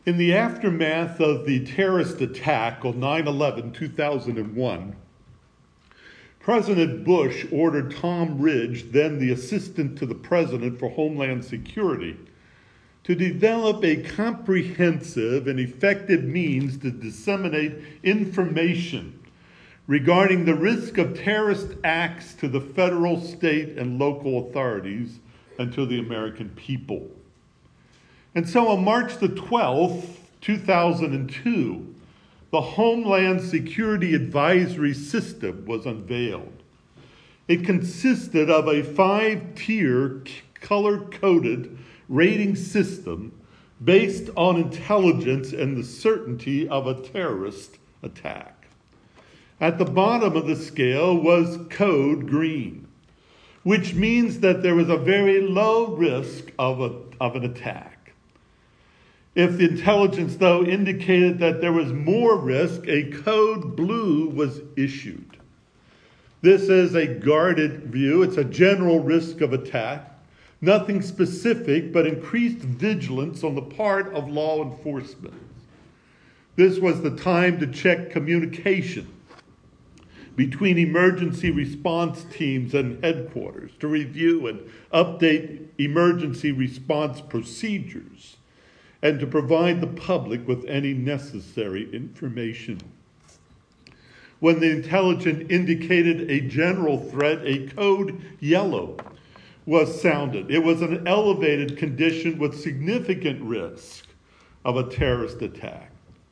In the aftermath of the terrorist attack on 9/11/2001, President Bush ordered Tom Ridge, then the Assistant to the President for Homeland Security, to develop a comprehensive and effective means to disseminate information regarding the risk of terrorist acts to the federal, state, and local authorities and to the American people. And so on March the 12th, 2002, the Homeland Security Advisory System was unveiled. It consisted of a 5-tier color-coded rating system based on intelligence and the certainty of a terrorist attack. At the bottom of the scale was code green, which means that there was a very low risk of an attack. If the intelligence, though, indicated that there was more risk, a code blue was issued. This is a guarded view. It's a general risk of attack. Nothing specific, but increased vigilance on the part of law enforcement. This was the time to check communication between emergency response teams and headquarters, to review and update emergency response procedures, and to provide the public with any necessary information. When the intelligence indicated a general threat, a code yellow was sounded. It was an elevated condition with significant risk of a terrorist attack.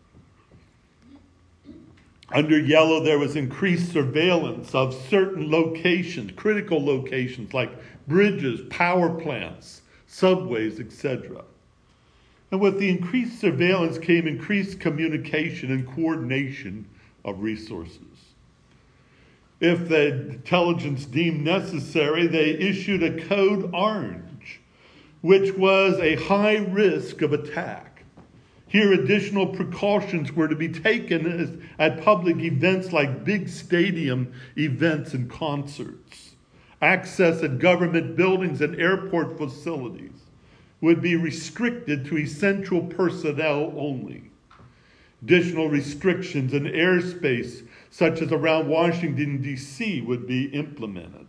Under yellow, there was increased surveillance of certain locations, critical locations like bridges, power plants, subways, etc. And with the increased surveillance came increased communication and coordination of resources. If the intelligence deemed necessary, they issued a code orange, which was a high risk of attack. Here, additional precautions were to be taken at public events like big stadium events and concerts. Access at government buildings and airport facilities would be restricted to essential personnel only. Additional restrictions in airspace, such as around Washington, D.C., would be implemented.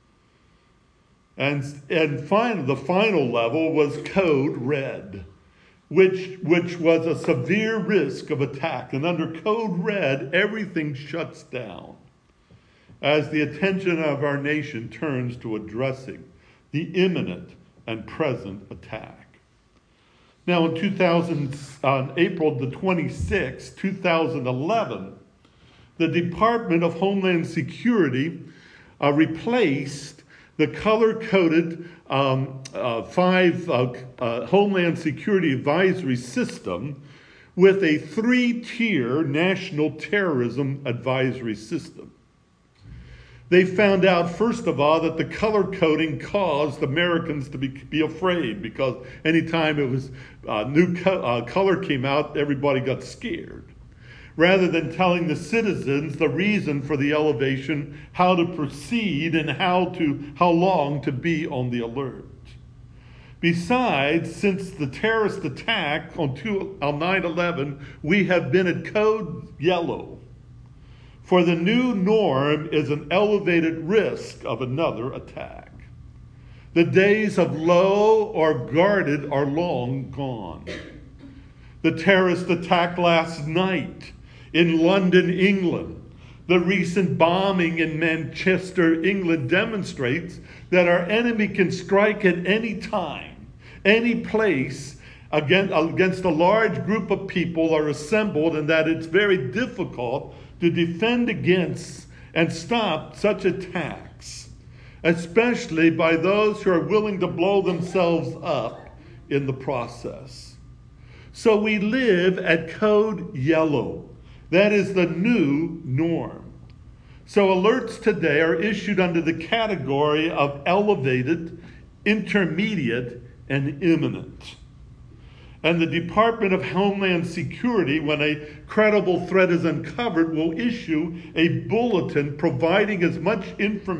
And finally, the final level was code red, which was a severe risk of attack. And under code red, everything shuts down as the attention of our nation turns to addressing the imminent and present attack. Now, on April the 26th, 2011, the Department of Homeland Security replaced the color-coded Homeland Security Advisory System with a 3-tier National Terrorism Advisory System. They found out, first of all, that the color coding caused Americans to be afraid, because anytime it was new color came out, everybody got scared. Rather than telling the citizens the reason for the elevation, how to proceed, and how long to be on the alert. Besides, since the terrorist attack on 9/11, we have been at code yellow. For the new norm is an elevated risk of another attack. The days of low or guarded are long gone. The terrorist attack last night in London, England, the recent bombing in Manchester, England demonstrates that our enemy can strike at any time, any place, against a large group of people are assembled, and that it's very difficult to defend against and stop such attacks, especially by those who are willing to blow themselves up in the process. So we live at code yellow. That is the new norm. So alerts today are issued under the category of elevated, intermediate, and imminent. And the Department of Homeland Security, when a credible threat is uncovered, will issue a bulletin providing as much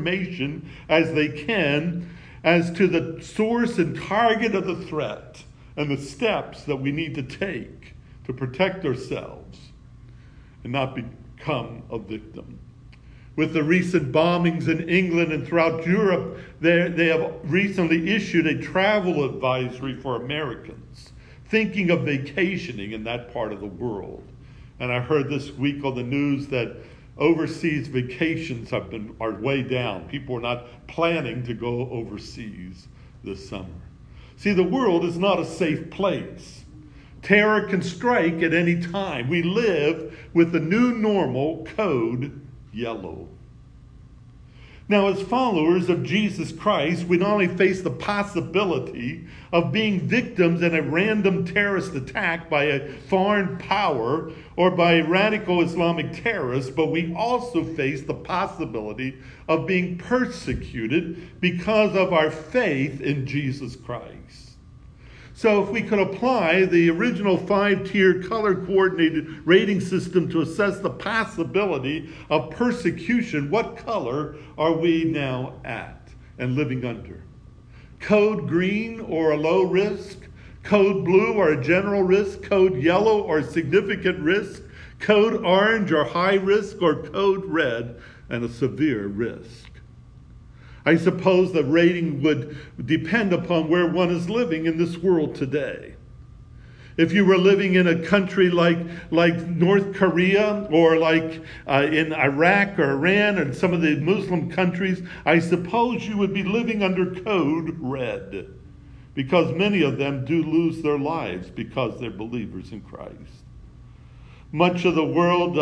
information as they can as to the source and target of the threat, and the steps that we need to take to protect ourselves and not become a victim. With the recent bombings in England and throughout Europe, they have recently issued a travel advisory for Americans thinking of vacationing in that part of the world. And I heard this week on the news that overseas vacations are way down. People are not planning to go overseas this summer. See, the world is not a safe place. Terror can strike at any time. We live with the new normal code yellow. Now, as followers of Jesus Christ, we not only face the possibility of being victims in a random terrorist attack by a foreign power or by radical Islamic terrorists, but we also face the possibility of being persecuted because of our faith in Jesus Christ. So if we could apply the original 5-tier color-coordinated rating system to assess the possibility of persecution, what color are we now at and living under? Code green or a low risk? Code blue or a general risk? Code yellow or significant risk? Code orange or high risk? Or code red and a severe risk? I suppose the rating would depend upon where one is living in this world today. If you were living in a country like North Korea or like in Iraq or Iran and some of the Muslim countries, I suppose you would be living under code red, because many of them do lose their lives because they're believers in Christ. Much of the world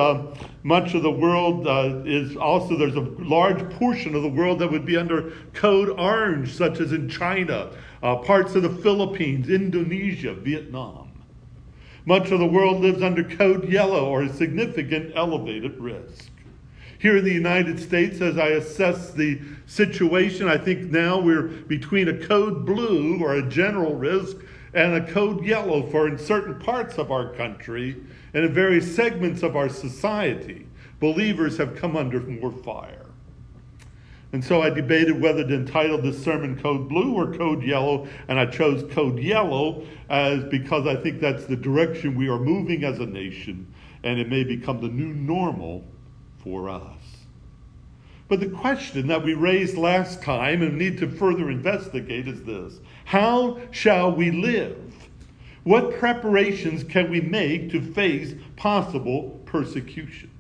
is also, there's a large portion of the world that would be under code orange, such as in China, parts of the Philippines, Indonesia, Vietnam. Much of the world lives under code yellow or a significant elevated risk. Here in the United States, as I assess the situation, I think now we're between a code blue or a general risk and a code yellow for in certain parts of our country and in various segments of our society. Believers have come under more fire. And so I debated whether to entitle this sermon Code Blue or Code Yellow, and I chose Code Yellow because I think that's the direction we are moving as a nation, and it may become the new normal for us. But the question that we raised last time and need to further investigate is this: how shall we live? What preparations can we make to face possible persecution?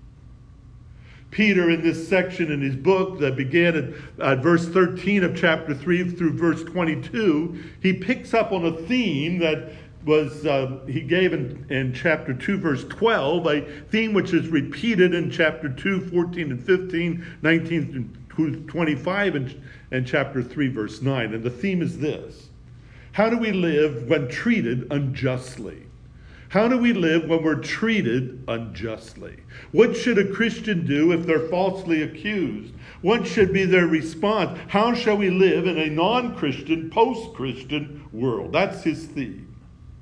Peter, in this section in his book that began at verse 13 of chapter 3 through verse 22, he picks up on a theme that was he gave in chapter 2, verse 12, a theme which is repeated in chapter 2, 14 and 15, 19 through 25, and chapter 3, verse 9. And the theme is this: how do we live when treated unjustly? How do we live when we're treated unjustly? What should a Christian do if they're falsely accused? What should be their response? How shall we live in a non-Christian, post-Christian world? That's his theme.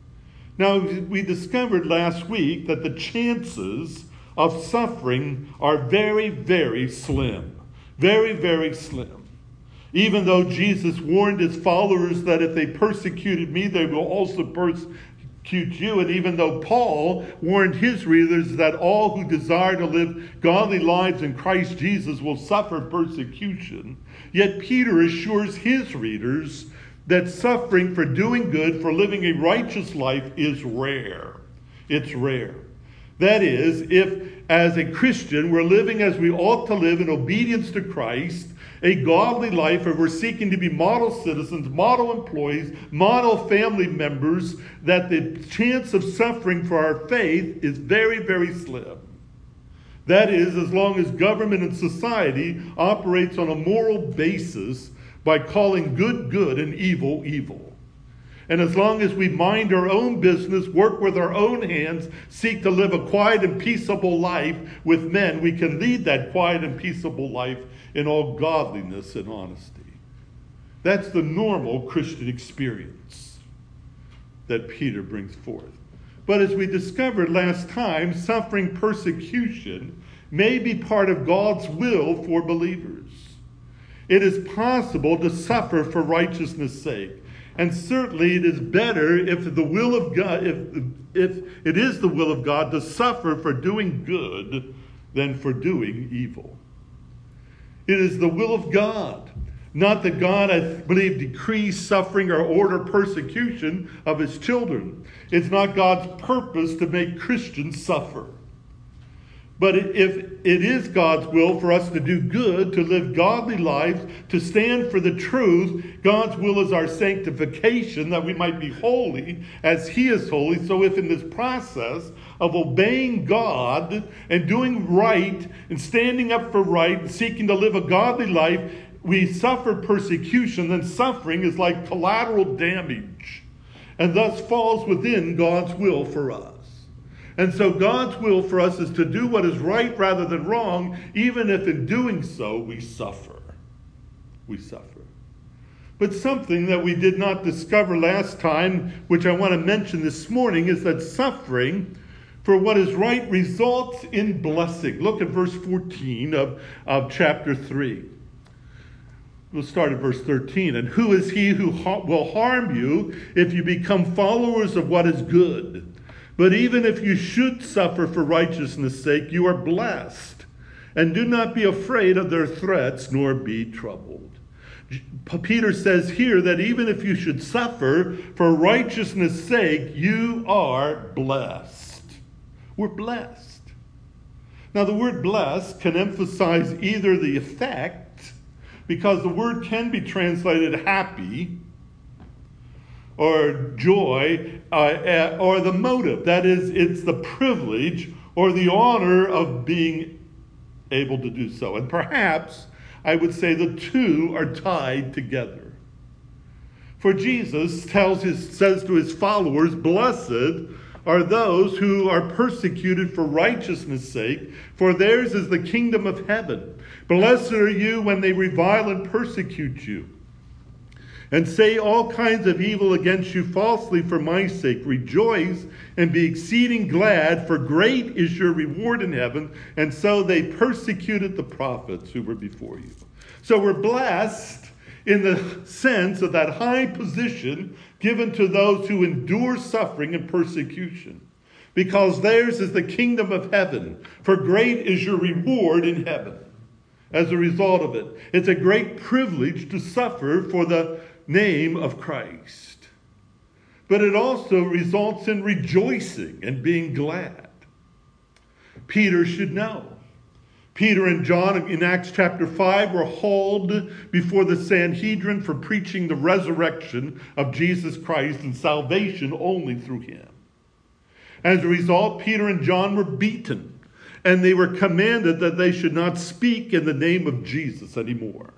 Now, we discovered last week that the chances of suffering are very, very slim. Very, very slim. Even though Jesus warned his followers that if they persecuted me, they will also persecute you. And even though Paul warned his readers that all who desire to live godly lives in Christ Jesus will suffer persecution, yet Peter assures his readers that suffering for doing good, for living a righteous life, is rare. It's rare. That is, if as a Christian we're living as we ought to live in obedience to Christ, a godly life, or we're seeking to be model citizens, model employees, model family members, that the chance of suffering for our faith is very, very slim. That is, as long as government and society operates on a moral basis by calling good good and evil evil. And as long as we mind our own business, work with our own hands, seek to live a quiet and peaceable life with men, we can lead that quiet and peaceable life in all godliness and honesty. That's the normal Christian experience that Peter brings forth. But as we discovered last time, suffering persecution may be part of God's will for believers. It is possible to suffer for righteousness' sake. And certainly it is better if the will of God, if it is the will of God to suffer for doing good than for doing evil. It is the will of God. Not that God, I believe, decrees suffering or order persecution of his children. It's not God's purpose to make Christians suffer. But if it is God's will for us to do good, to live godly lives, to stand for the truth, God's will is our sanctification, that we might be holy as he is holy. So if in this process of obeying God and doing right and standing up for right and seeking to live a godly life, we suffer persecution, then suffering is like collateral damage and thus falls within God's will for us. And so God's will for us is to do what is right rather than wrong, even if in doing so we suffer. We suffer. But something that we did not discover last time, which I want to mention this morning, is that suffering for what is right results in blessing. Look at verse 14 of chapter 3. We'll start at verse 13. And who is he who will harm you if you become followers of what is good? But even if you should suffer for righteousness' sake, you are blessed. And do not be afraid of their threats, nor be troubled. Peter says here that even if you should suffer for righteousness' sake, you are blessed. We're blessed. Now, the word blessed can emphasize either the effect, because the word can be translated happy, or joy, or the motive. That is, it's the privilege or the honor of being able to do so. And perhaps I would say the two are tied together. For Jesus says to his followers, blessed are those who are persecuted for righteousness' sake, for theirs is the kingdom of heaven. Blessed are you when they revile and persecute you, and say all kinds of evil against you falsely for my sake. Rejoice and be exceeding glad, for great is your reward in heaven. And so they persecuted the prophets who were before you. So we're blessed in the sense of that high position given to those who endure suffering and persecution, because theirs is the kingdom of heaven, for great is your reward in heaven. As a result of it, it's a great privilege to suffer for the name of Christ. But it also results in rejoicing and being glad. Peter should know. Peter and John in Acts chapter 5 were hauled before the Sanhedrin for preaching the resurrection of Jesus Christ and salvation only through him. As a result, Peter and John were beaten, and they were commanded that they should not speak in the name of Jesus anymore.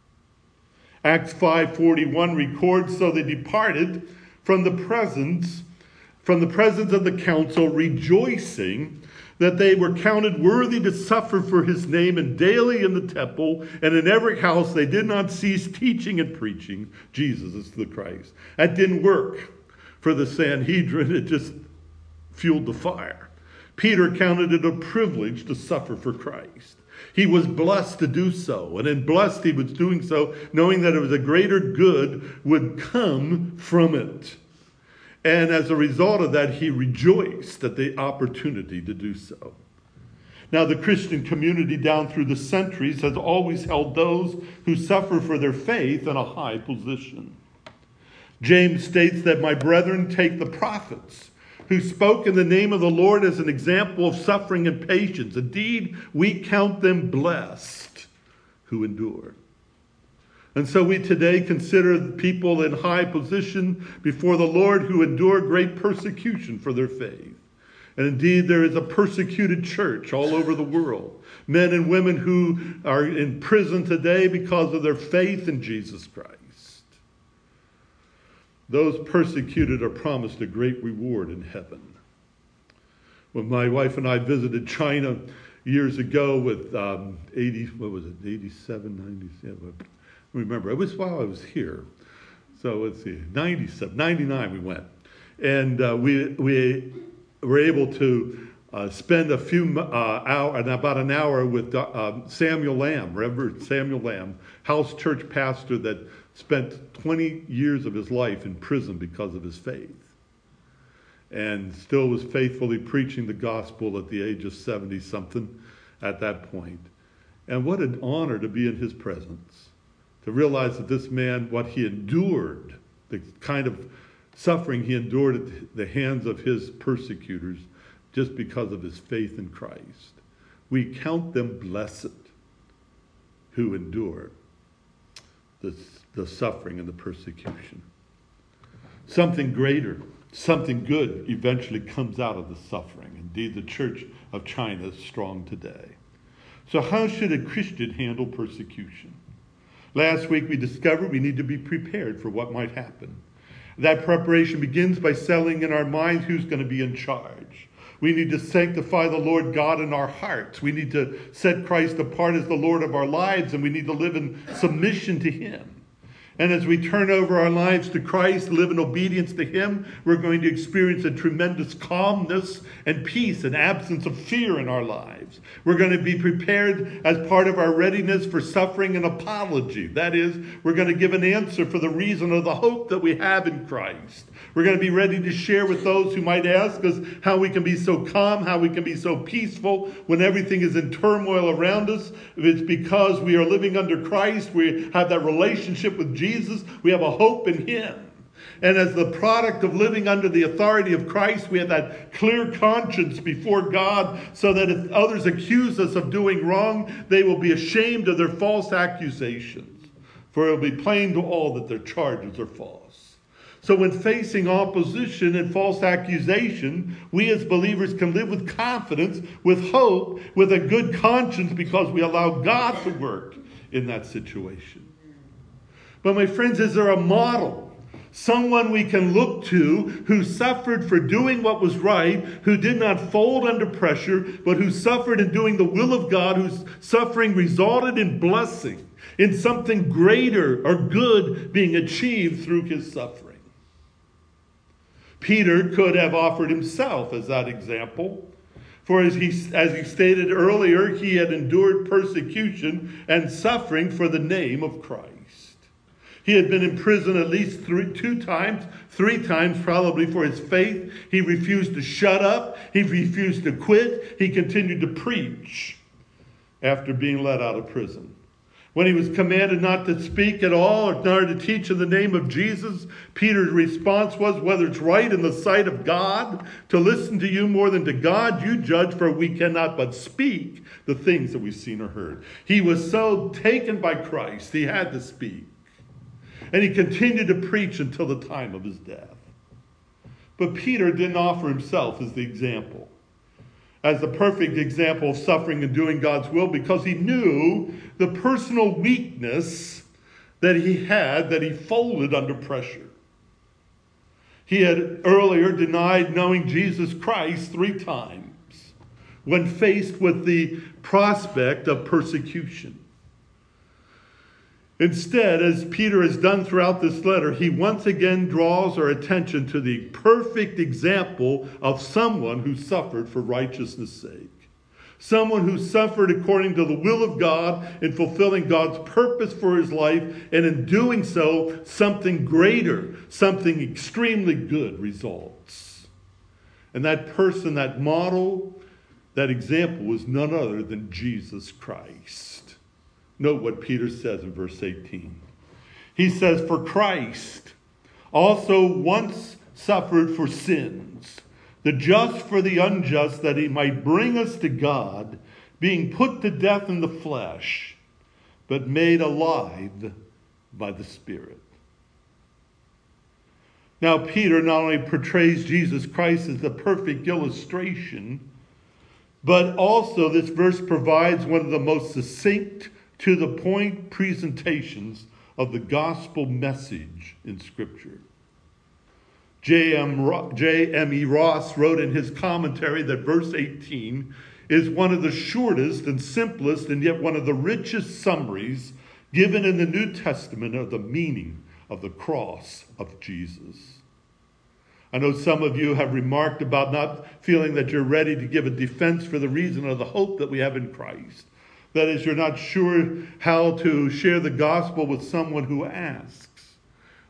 Acts 5:41 records, so they departed from the presence of the council, rejoicing that they were counted worthy to suffer for his name, and daily in the temple and in every house they did not cease teaching and preaching Jesus is the Christ. That didn't work for the Sanhedrin. It just fueled the fire. Peter counted it a privilege to suffer for Christ. He was blessed to do so, and in blessed he was doing so, knowing that it was a greater good would come from it. And as a result of that, he rejoiced at the opportunity to do so. Now, the Christian community down through the centuries has always held those who suffer for their faith in a high position. James states that, my brethren, take the prophets who spoke in the name of the Lord as an example of suffering and patience. Indeed, we count them blessed who endure. And so we today consider people in high position before the Lord who endure great persecution for their faith. And indeed, there is a persecuted church all over the world. Men and women who are in prison today because of their faith in Jesus Christ. Those persecuted are promised a great reward in heaven. When my wife and I visited China years ago with 87, 97, remember, it was while I was here. So let's see, 97, 99 we went. And we were able to spend a few about an hour with Samuel Lamb, Reverend Samuel Lamb, house church pastor that spent 20 years of his life in prison because of his faith, and still was faithfully preaching the gospel at the age of 70-something at that point. And what an honor to be in his presence, to realize that this man, what he endured, the kind of suffering he endured at the hands of his persecutors just because of his faith in Christ. We count them blessed who endure the suffering and the persecution. Something greater, something good eventually comes out of the suffering. Indeed, the Church of China is strong today. So how should a Christian handle persecution? Last week we discovered we need to be prepared for what might happen. That preparation begins by settling in our minds who's going to be in charge. We need to sanctify the Lord God in our hearts. We need to set Christ apart as the Lord of our lives, and we need to live in submission to him. And as we turn over our lives to Christ, live in obedience to him, we're going to experience a tremendous calmness and peace and absence of fear in our lives. We're going to be prepared as part of our readiness for suffering and apology. That is, we're going to give an answer for the reason of the hope that we have in Christ. We're going to be ready to share with those who might ask us how we can be so calm, how we can be so peaceful when everything is in turmoil around us. It's because we are living under Christ. We have that relationship with Jesus. We have a hope in him. And as the product of living under the authority of Christ, we have that clear conscience before God, so that if others accuse us of doing wrong, they will be ashamed of their false accusations. For it will be plain to all that their charges are false. So when facing opposition and false accusation, we as believers can live with confidence, with hope, with a good conscience, because we allow God to work in that situation. But my friends, is there a model? Someone we can look to who suffered for doing what was right, who did not fold under pressure, but who suffered in doing the will of God, whose suffering resulted in blessing, in something greater or good being achieved through his suffering. Peter could have offered himself as that example. For as he stated earlier, he had endured persecution and suffering for the name of Christ. He had been in prison at least three times probably for his faith. He refused to shut up. He refused to quit. He continued to preach after being let out of prison. When he was commanded not to speak at all or nor to teach in the name of Jesus, Peter's response was, whether it's right in the sight of God to listen to you more than to God, you judge, for we cannot but speak the things that we've seen or heard. He was so taken by Christ, he had to speak. And he continued to preach until the time of his death. But Peter didn't offer himself as the example, as the perfect example of suffering and doing God's will, because he knew the personal weakness that he folded under pressure. He had earlier denied knowing Jesus Christ 3 times when faced with the prospect of persecution. Instead, as Peter has done throughout this letter, he once again draws our attention to the perfect example of someone who suffered for righteousness' sake. Someone who suffered according to the will of God in fulfilling God's purpose for his life, and in doing so, something greater, something extremely good results. And that person, that model, that example was none other than Jesus Christ. Note what Peter says in verse 18. He says, for Christ also once suffered for sins, the just for the unjust, that he might bring us to God, being put to death in the flesh, but made alive by the Spirit. Now, Peter not only portrays Jesus Christ as the perfect illustration, but also this verse provides one of the most succinct, to the point presentations of the gospel message in Scripture. J.M.E. Ross wrote in his commentary that verse 18 is one of the shortest and simplest and yet one of the richest summaries given in the New Testament of the meaning of the cross of Jesus. I know some of you have remarked about not feeling that you're ready to give a defense for the reason of the hope that we have in Christ. That is, you're not sure how to share the gospel with someone who asks.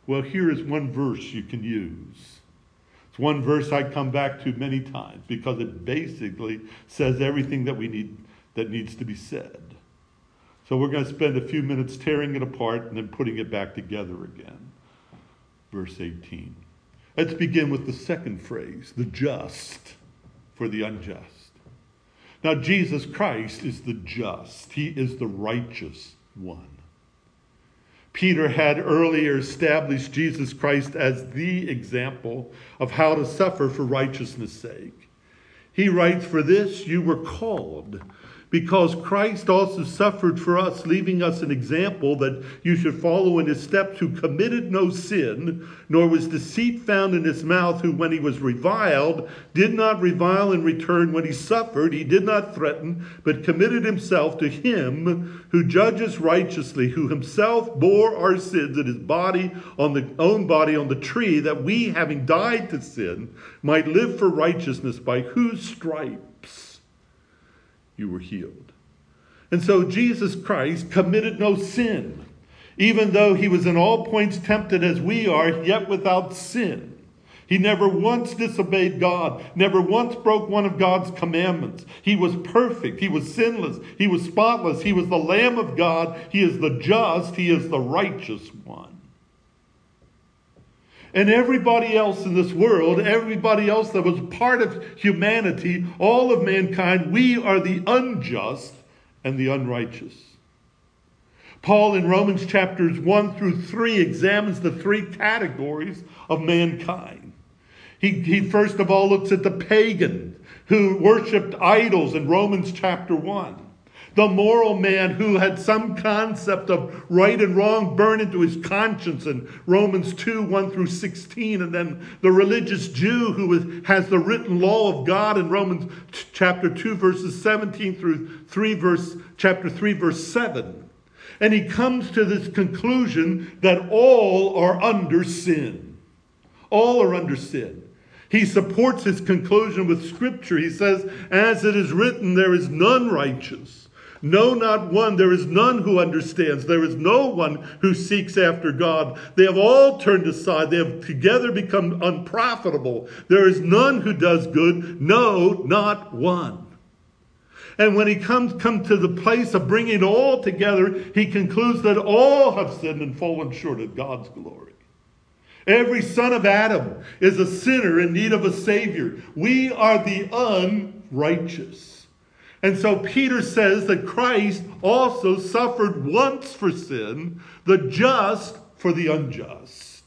Well, here is one verse you can use. It's one verse I come back to many times because it basically says everything that needs to be said. So we're going to spend a few minutes tearing it apart and then putting it back together again. Verse 18. Let's begin with the second phrase, the just for the unjust. Now, Jesus Christ is the just. He is the righteous one. Peter had earlier established Jesus Christ as the example of how to suffer for righteousness' sake. He writes, "For this you were called, because Christ also suffered for us, leaving us an example that you should follow in his steps, who committed no sin, nor was deceit found in his mouth, who when he was reviled, did not revile in return. When he suffered, he did not threaten, but committed himself to him who judges righteously, who himself bore our sins in his own body on the tree, that we, having died to sin, might live for righteousness, by whose stripes you were healed." And so Jesus Christ committed no sin. Even though he was in all points tempted as we are, yet without sin. He never once disobeyed God, never once broke one of God's commandments. He was perfect. He was sinless. He was spotless. He was the Lamb of God. He is the just. He is the righteous one. And everybody else in this world, everybody else that was part of humanity, all of mankind, we are the unjust and the unrighteous. Paul in Romans chapters 1 through 3 examines the three categories of mankind. He first of all looks at the pagan who worshipped idols in Romans chapter 1. The moral man who had some concept of right and wrong burned into his conscience in Romans 2, 1 through 16. And then the religious Jew who has the written law of God in Romans chapter 2, verses 17 through chapter 3, verse 7. And he comes to this conclusion that all are under sin. All are under sin. He supports his conclusion with Scripture. He says, "As it is written, there is none righteous. No, not one. There is none who understands. There is no one who seeks after God. They have all turned aside. They have together become unprofitable. There is none who does good. No, not one." And when he comes to the place of bringing it all together, he concludes that all have sinned and fallen short of God's glory. Every son of Adam is a sinner in need of a Savior. We are the unrighteous. And so Peter says that Christ also suffered once for sin, the just for the unjust.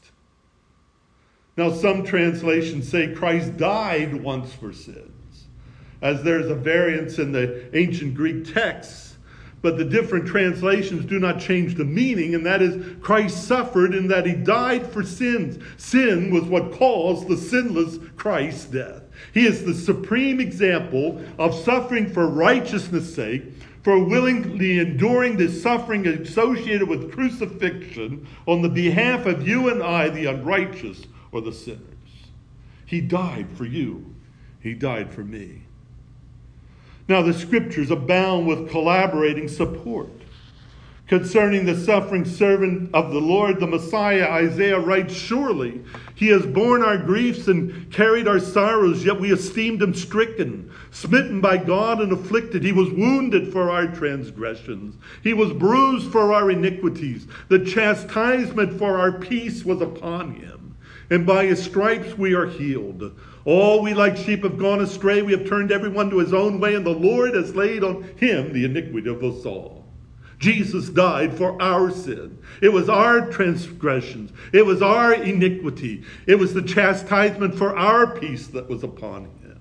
Now, some translations say Christ died once for sins, as there's a variance in the ancient Greek texts. But the different translations do not change the meaning, and that is Christ suffered in that he died for sins. Sin was what caused the sinless Christ's death. He is the supreme example of suffering for righteousness' sake, for willingly enduring the suffering associated with crucifixion on the behalf of you and I, the unrighteous or the sinners. He died for you. He died for me. Now, the Scriptures abound with collaborating support. Concerning the suffering servant of the Lord, the Messiah, Isaiah writes, "Surely he has borne our griefs and carried our sorrows, yet we esteemed him stricken, smitten by God and afflicted. He was wounded for our transgressions. He was bruised for our iniquities. The chastisement for our peace was upon him, and by his stripes we are healed. All we like sheep have gone astray. We have turned everyone to his own way, and the Lord has laid on him the iniquity of us all." Jesus died for our sin. It was our transgressions. It was our iniquity. It was the chastisement for our peace that was upon him.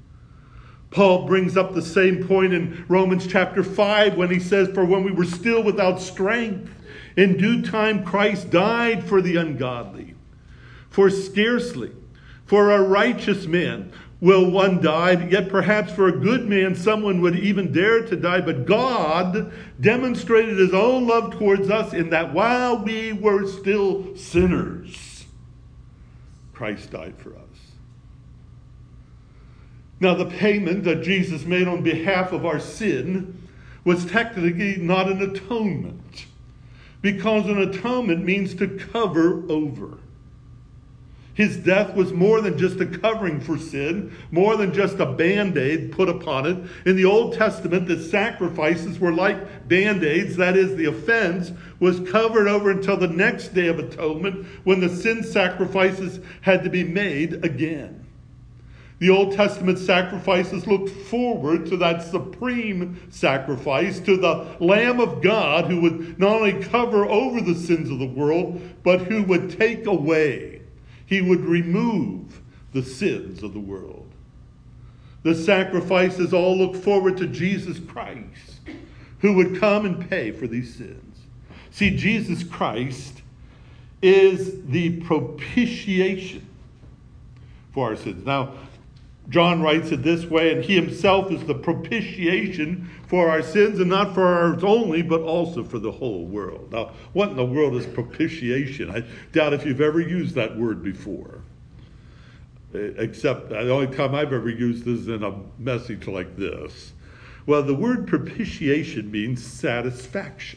Paul brings up the same point in Romans chapter 5 when he says, "For when we were still without strength, in due time Christ died for the ungodly. For scarcely for a righteous man will one die, yet perhaps for a good man someone would even dare to die. But God demonstrated his own love towards us in that while we were still sinners, Christ died for us." Now, the payment that Jesus made on behalf of our sin was technically not an atonement, because an atonement means to cover over. His death was more than just a covering for sin, more than just a Band-Aid put upon it. In the Old Testament, the sacrifices were like Band-Aids. That is, the offense was covered over until the next day of atonement, when the sin sacrifices had to be made again. The Old Testament sacrifices looked forward to that supreme sacrifice, to the Lamb of God who would not only cover over the sins of the world, but who would take away. He would remove the sins of the world. The sacrifices all look forward to Jesus Christ, who would come and pay for these sins. See, Jesus Christ is the propitiation for our sins. Now, John writes it this way, and he himself is the propitiation for our sins, and not for ours only, but also for the whole world. Now, what in the world is propitiation? I doubt if you've ever used that word before. Except the only time I've ever used this is in a message like this. Well, the word propitiation means satisfaction.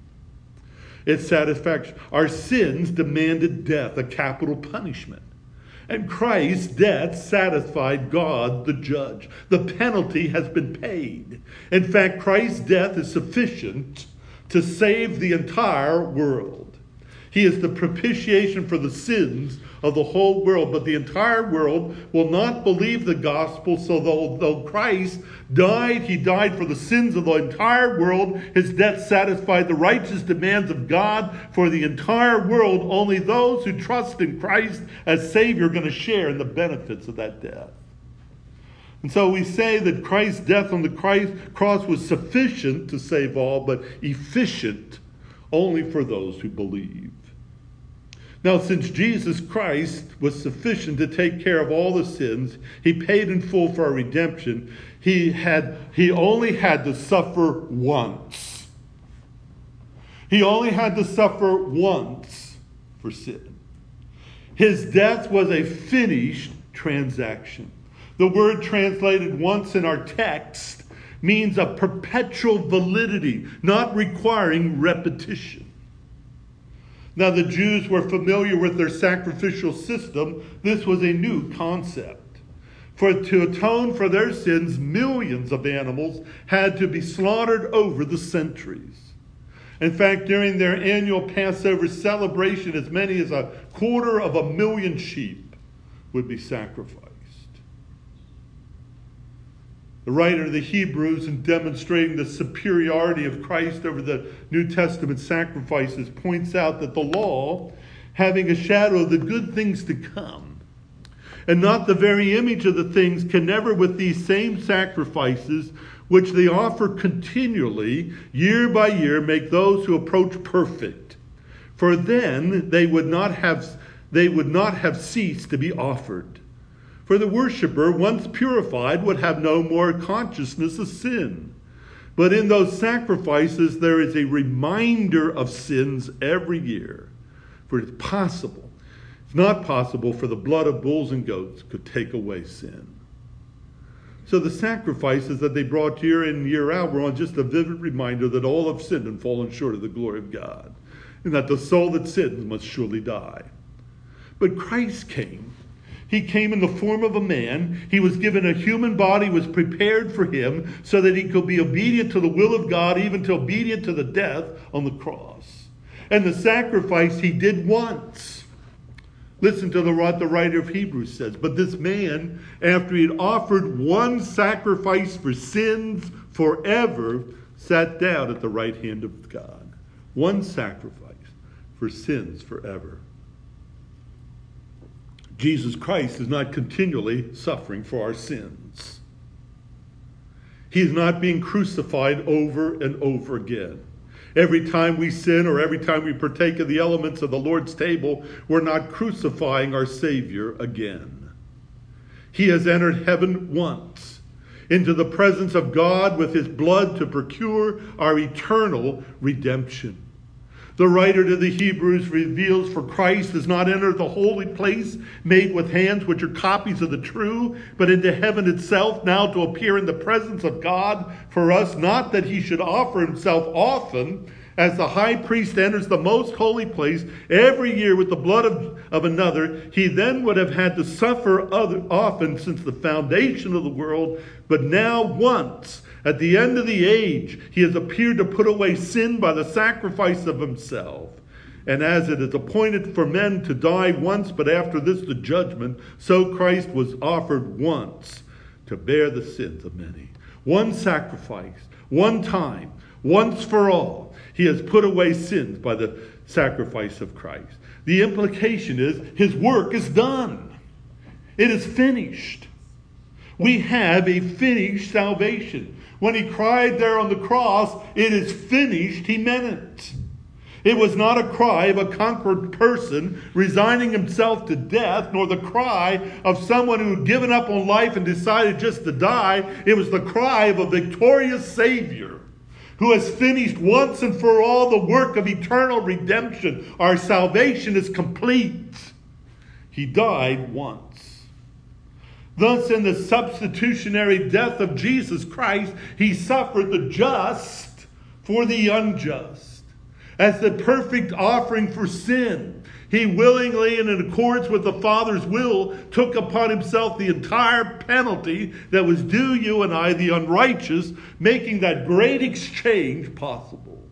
It's satisfaction. Our sins demanded death, a capital punishment. And Christ's death satisfied God, the judge. The penalty has been paid. In fact, Christ's death is sufficient to save the entire world. He is the propitiation for the sins of the whole world, but the entire world will not believe the gospel. So though Christ died, he died for the sins of the entire world. His death satisfied the righteous demands of God for the entire world. Only those who trust in Christ as Savior are going to share in the benefits of that death. And so we say that Christ's death on the cross was sufficient to save all, but efficient only for those who believe. Now, since Jesus Christ was sufficient to take care of all the sins, he paid in full for our redemption. He only had to suffer once. He only had to suffer once for sin. His death was a finished transaction. The word translated once in our text means a perpetual validity, not requiring repetition. Now, the Jews were familiar with their sacrificial system. This was a new concept. For to atone for their sins, millions of animals had to be slaughtered over the centuries. In fact, during their annual Passover celebration, as many as 250,000 sheep would be sacrificed. The writer of the Hebrews, in demonstrating the superiority of Christ over the New Testament sacrifices, points out that the law, having a shadow of the good things to come, and not the very image of the things, can never with these same sacrifices, which they offer continually, year by year, make those who approach perfect. For then they would not have ceased to be offered. For the worshiper, once purified, would have no more consciousness of sin. But in those sacrifices, there is a reminder of sins every year. For it's not possible for the blood of bulls and goats could take away sin. So the sacrifices that they brought year in and year out were just a vivid reminder that all have sinned and fallen short of the glory of God, and that the soul that sins must surely die. But Christ came. He came in the form of a man. He was given a human body, was prepared for him so that he could be obedient to the will of God, even to obedient to the death on the cross. And the sacrifice he did once. Listen to what the writer of Hebrews says. But this man, after he had offered one sacrifice for sins forever, sat down at the right hand of God. One sacrifice for sins forever. Jesus Christ is not continually suffering for our sins. He is not being crucified over and over again. Every time we sin or every time we partake of the elements of the Lord's table, we're not crucifying our Savior again. He has entered heaven once into the presence of God with his blood to procure our eternal redemption. The writer to the Hebrews reveals, for Christ does not enter the holy place made with hands, which are copies of the true, but into heaven itself, now to appear in the presence of God for us, not that he should offer himself often, as the high priest enters the most holy place every year with the blood of another, he then would have had to suffer often since the foundation of the world. But now once, at the end of the age, he has appeared to put away sin by the sacrifice of himself. And as it is appointed for men to die once, but after this the judgment, so Christ was offered once to bear the sins of many. One sacrifice, one time, once for all. He has put away sins by the sacrifice of Christ. The implication is his work is done. It is finished. We have a finished salvation. When he cried there on the cross, "It is finished," he meant it. It was not a cry of a conquered person resigning himself to death, nor the cry of someone who had given up on life and decided just to die. It was the cry of a victorious Savior who has finished once and for all the work of eternal redemption. Our salvation is complete. He died once. Thus, in the substitutionary death of Jesus Christ, he suffered the just for the unjust. As the perfect offering for sin, he willingly and in accordance with the Father's will took upon himself the entire penalty that was due you and I, the unrighteous, making that great exchange possible.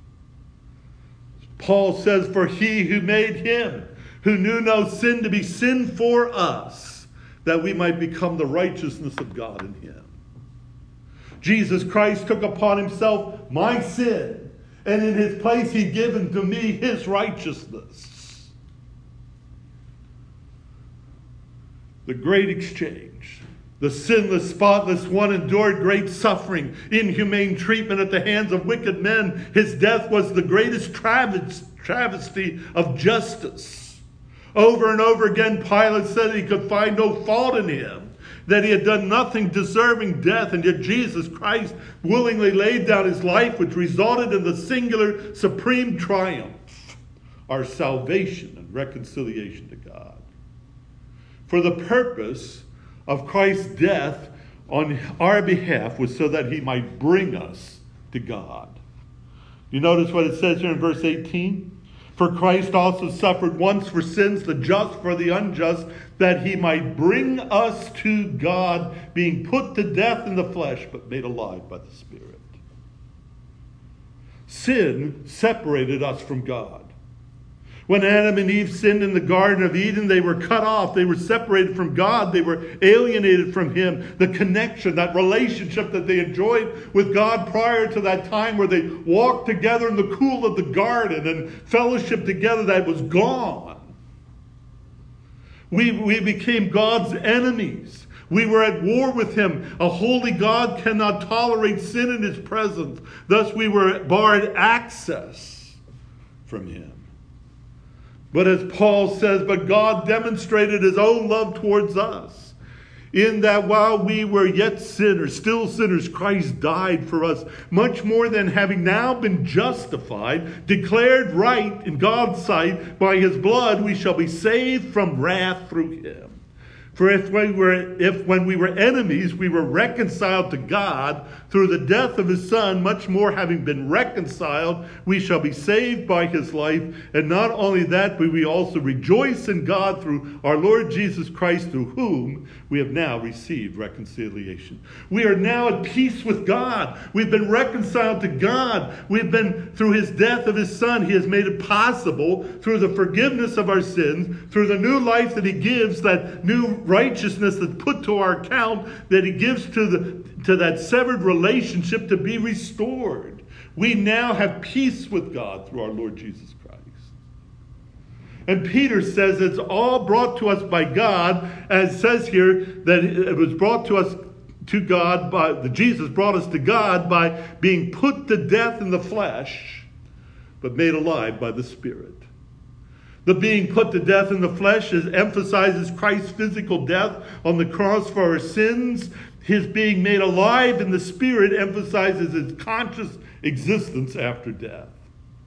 Paul says, "For he who made him, who knew no sin, to be sin for us, that we might become the righteousness of God in him." Jesus Christ took upon himself my sin, and in his place he given to me his righteousness. The great exchange. The sinless, spotless one endured great suffering, inhumane treatment at the hands of wicked men. His death was the greatest travesty of justice. Over and over again, Pilate said he could find no fault in him, that he had done nothing deserving death, and yet Jesus Christ willingly laid down his life, which resulted in the singular supreme triumph, our salvation and reconciliation to God. For the purpose of Christ's death on our behalf was so that he might bring us to God. You notice what it says here in verse 18? "For Christ also suffered once for sins, the just for the unjust, that he might bring us to God, being put to death in the flesh, but made alive by the Spirit." Sin separated us from God. When Adam and Eve sinned in the Garden of Eden, they were cut off. They were separated from God. They were alienated from him. The connection, that relationship that they enjoyed with God prior to that time where they walked together in the cool of the garden and fellowship together, that was gone. We became God's enemies. We were at war with him. A holy God cannot tolerate sin in his presence. Thus we were barred access from him. But as Paul says, "But God demonstrated his own love towards us, in that while we were yet sinners, still sinners, Christ died for us. Much more than having now been justified, declared right in God's sight by his blood, we shall be saved from wrath through him. For if when we were enemies, we were reconciled to God through the death of his Son, much more having been reconciled, we shall be saved by his life. And not only that, but we also rejoice in God through our Lord Jesus Christ, through whom we have now received reconciliation." We are now at peace with God. We've been reconciled to God. We've been, through his death of his Son, he has made it possible through the forgiveness of our sins, through the new life that he gives, that new righteousness that's put to our account, that he gives to that severed relationship to be restored. We now have peace with God through our Lord Jesus Christ. And Peter says it's all brought to us by God, as it says here that it was brought to us to God by Jesus brought us to God by being put to death in the flesh, but made alive by the Spirit. The being put to death in the flesh emphasizes Christ's physical death on the cross for our sins. His being made alive in the Spirit emphasizes his conscious existence after death.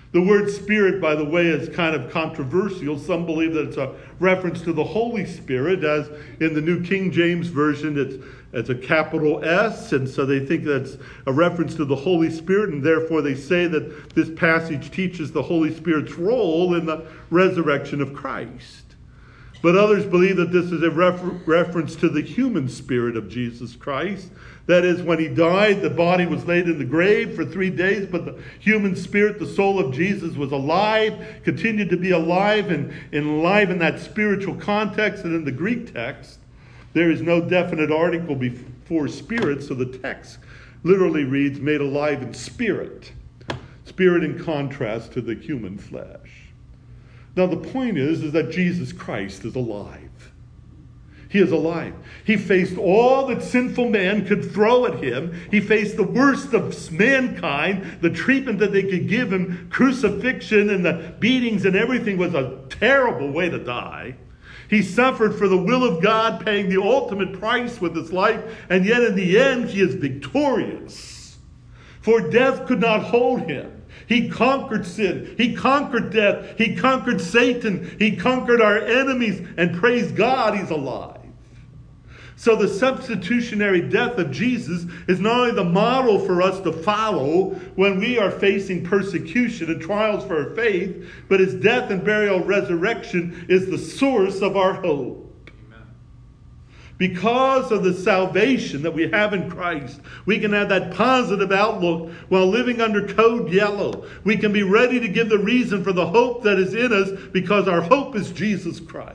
The word Spirit, by the way, is kind of controversial. Some believe that it's a reference to the Holy Spirit, as in the New King James Version, it's a capital S, and so they think that's a reference to the Holy Spirit, and therefore they say that this passage teaches the Holy Spirit's role in the resurrection of Christ. But others believe that this is a reference to the human spirit of Jesus Christ. That is, when he died, the body was laid in the grave for 3 days, but the human spirit, the soul of Jesus, was alive, continued to be alive, and alive in that spiritual context. And in the Greek text, there is no definite article before spirit, so the text literally reads, made alive in spirit. Spirit in contrast to the human flesh. Now the point is that Jesus Christ is alive. He is alive. He faced all that sinful man could throw at him. He faced the worst of mankind, the treatment that they could give him, crucifixion and the beatings and everything was a terrible way to die. He suffered for the will of God, paying the ultimate price with his life, and yet in the end he is victorious. For death could not hold him. He conquered sin. He conquered death. He conquered Satan. He conquered our enemies. And praise God, he's alive. So the substitutionary death of Jesus is not only the model for us to follow when we are facing persecution and trials for our faith, but his death and burial and resurrection is the source of our hope. Because of the salvation that we have in Christ, we can have that positive outlook while living under code yellow. We can be ready to give the reason for the hope that is in us because our hope is Jesus Christ.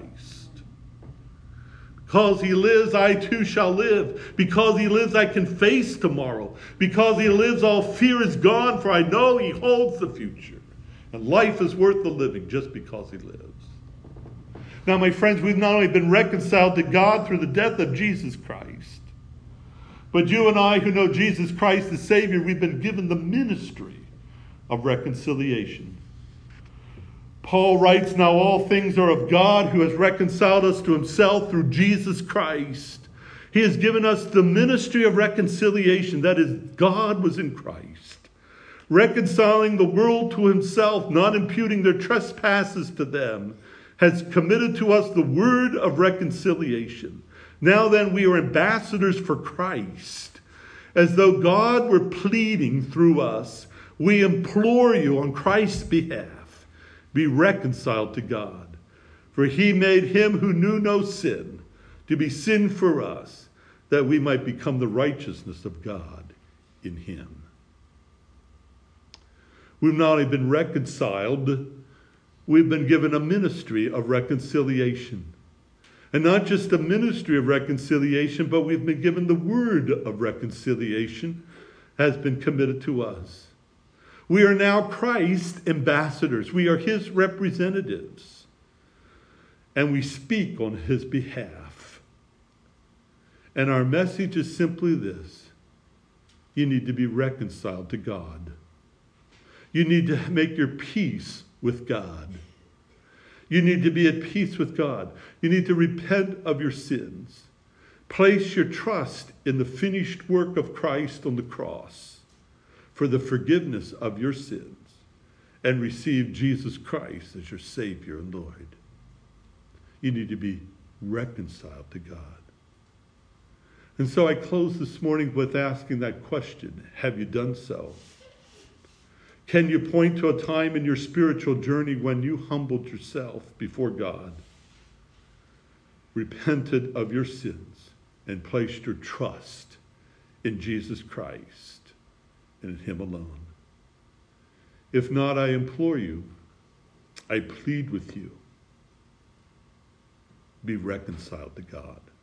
Because he lives, I too shall live. Because he lives, I can face tomorrow. Because he lives, all fear is gone, for I know he holds the future. And life is worth the living just because he lives. Now, my friends, we've not only been reconciled to God through the death of Jesus Christ, but you and I who know Jesus Christ as Savior, we've been given the ministry of reconciliation. Paul writes, now all things are of God who has reconciled us to himself through Jesus Christ. He has given us the ministry of reconciliation. That is, God was in Christ, reconciling the world to himself, not imputing their trespasses to them, has committed to us the word of reconciliation. Now then, we are ambassadors for Christ. As though God were pleading through us, we implore you on Christ's behalf, be reconciled to God. For he made him who knew no sin to be sin for us, that we might become the righteousness of God in him. We've not only been reconciled, we've been given a ministry of reconciliation. And not just a ministry of reconciliation, but we've been given the word of reconciliation has been committed to us. We are now Christ's ambassadors. We are his representatives. And we speak on his behalf. And our message is simply this: you need to be reconciled to God. You need to make your peace with God. You need to be at peace with God. You need to repent of your sins. Place your trust in the finished work of Christ on the cross for the forgiveness of your sins, and receive Jesus Christ as your Savior and Lord. You need to be reconciled to God. And so I close this morning with asking that question: have you done so? Can you point to a time in your spiritual journey when you humbled yourself before God, repented of your sins, and placed your trust in Jesus Christ and in him alone? If not, I implore you, I plead with you, be reconciled to God.